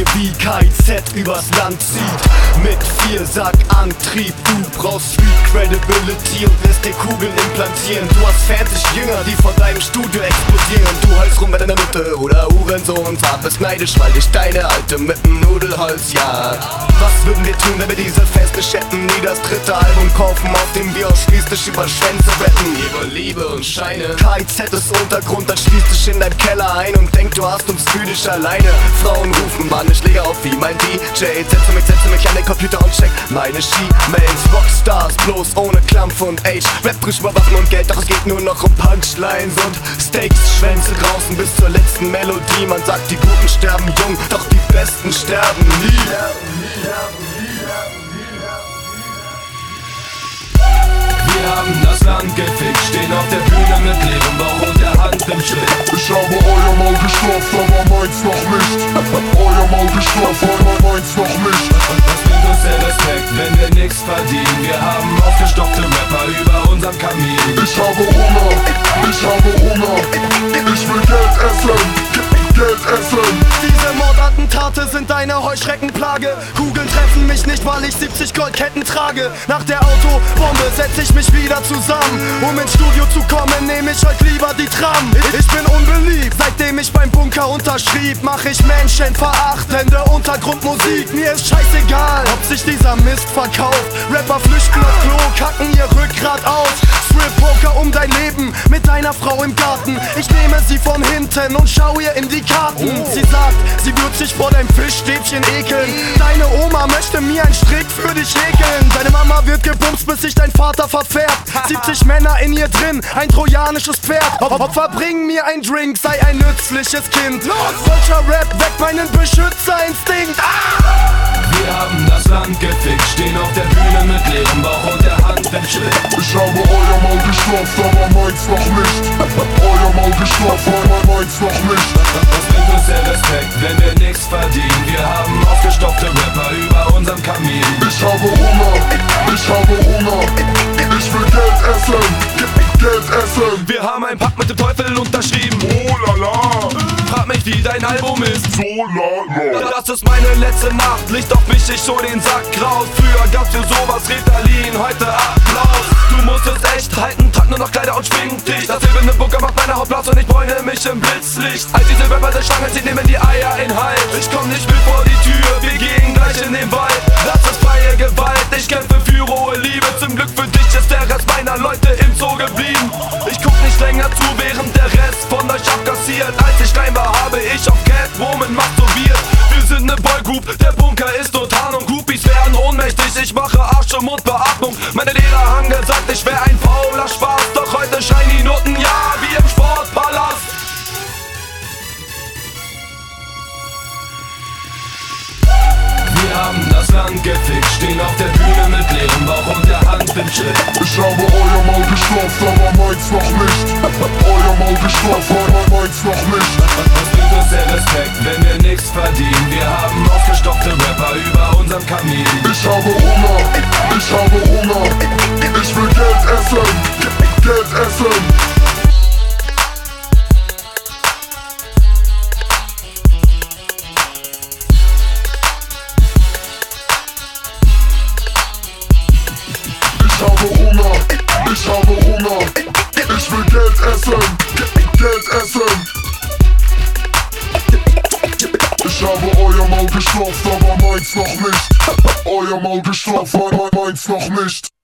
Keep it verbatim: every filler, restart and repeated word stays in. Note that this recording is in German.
Frage, wie K I Z übers Land zieht. Mit Viersackantrieb, du brauchst Street Credibility und lässt dir Kugeln implantieren. Du hast fertig Jünger, die vor deinem Studio explodieren. Du heulst rum mit deiner Mitte oder Hurensohn, bist neidisch, weil dich deine Alte mit dem Nudelholz jagt. Was würden wir tun, wenn wir diese Feste schätten? Nie das dritte Album kaufen, auf dem wir ausschließlich über Schwänze rappen. Über Liebe und Scheine. K I Z ist Untergrund, dann schließt dich in deinem Keller ein und denk, du hast uns für dich alleine. Frauen rufen, Mann, ich lege auf wie mein D J. Setze mich, setze mich an den Computer und check meine She-Mails. Rockstars, bloß ohne Klampf und Age. Rap frisch über Waffen und Geld, doch es geht nur noch um Punchlines und Steaks. Schwänze draußen bis zur letzten Melodie. Man sagt, die Guten sterben jung, doch die Besten sterben nie. Wir haben das Land gefickt, stehen auf der Bühne mit leerem Bauch und der Hand im Schritt. Ich habe euer Maul geschlafft, aber meins noch nicht. Euer Maul geschlafft, aber meins noch nicht. Was bringt uns der Respekt, wenn wir nix verdienen? Wir haben aufgestockte Rapper über unserem Kamin. Ich habe Hunger, ich habe Hunger. Ich will Geld essen. Geld essen. Diese Mordattentate sind eine Heuschreckenplage. Kugeln treffen mich nicht, weil ich siebzig Goldketten trage. Nach der Autobombe setz ich mich wieder zusammen. Um ins Studio zu kommen, nehme ich heute lieber die Tram. Ich bin unbeliebt, seitdem ich beim Bunker unterschrieb. Mach ich menschenverachtende Untergrundmusik. Mir ist scheißegal, ob sich dieser Mist verkauft. Rapper flüchten auf Klo, kacken ihr Rückgrat aus. Strip-Poker um dein Leben mit deiner Frau im Garten. Ich nehme sie von hinten und schau ihr in die Karten. Sie sagt, sie wird sich vor deinem Fischstäbchen ekeln. Deine Oma möchte mir einen Strick für dich häkeln. Deine Mama wird gebumst, bis sich dein Vater verfärbt. siebzig Männer in ihr drin, ein trojanisches Pferd. Opfer, bring mir ein Drink, sei ein nützliches Kind. Solcher Rap weckt meinen Beschützerinstinkt. Ah! Wir haben das Land gefickt, stehen auf der Bühne mit leerem Bauch und der Hand im Schritt. Ich habe euer Maul geschlafft, aber meins noch nicht. Euer Maul geschlafft, aber meins noch nicht. Was bringt uns der Respekt, wenn wir nix verdienen? Wir haben aufgestockte Rapper über unserem Kamin. Ich habe Hunger, ich habe Hunger. Ich will Geld essen, Geld essen. Wir haben einen Pakt mit dem Teufel unterschrieben. Oh la la. Frag mich, wie dein Album ist. So la la. Das ist meine letzte Nacht, Licht auf mich, ich hol den Sack raus. Früher gab's für sowas Ritalin, heute Applaus. Du musst es echt halten, trag nur noch Kleider und schwing dich. Das silberne Bunker macht meine Haut blass und ich bräune mich im Blitzlicht. All diese Rapper der Schlange, sie nehmen die Eier in Halt. Ich komm nicht mit vor die Tür, wir gehen gleich in den Wald. Das ist freie Gewalt, ich kämpfe für rohe Liebe. Zum Glück für dich ist der Rest meiner Leute im Zoo geblieben. Ich guck nicht länger zu, während der Rest von euch abkassiert. Als ich klein war, habe ich auf Catwoman masturbiert. Wir sind ne Boygroup, der Bunker ist nur Tarnung. Groupies werden ohnmächtig, ich mache Arsch und Mundbeatmung. Meine Lehrer haben gesagt, ich wär ein fauler Spaß. Doch heute scheinen die Noten, ja, wie im Sportpalast. Wir haben das Land gefickt, stehen auf der Bühne mit leerem Bauch und der Hand im Schritt. Ich habe euer Maul geschlafft, aber meins noch nicht. Euer Maul geschlafft, aber meins noch nicht. Was bringt uns der Respekt, wenn wir nix verdienen? Wir haben aufgestockte Rapper über unserem Kamin. Ich habe Hunger, ich habe Hunger. Ich will Geld essen, Geld essen. Ich habe Hunger, ich habe Hunger. Ich will Geld essen, Geld essen. Ich habe euer Maul geschlafft, aber meins noch nicht. Euer Maul geschlafft, aber meins noch nicht.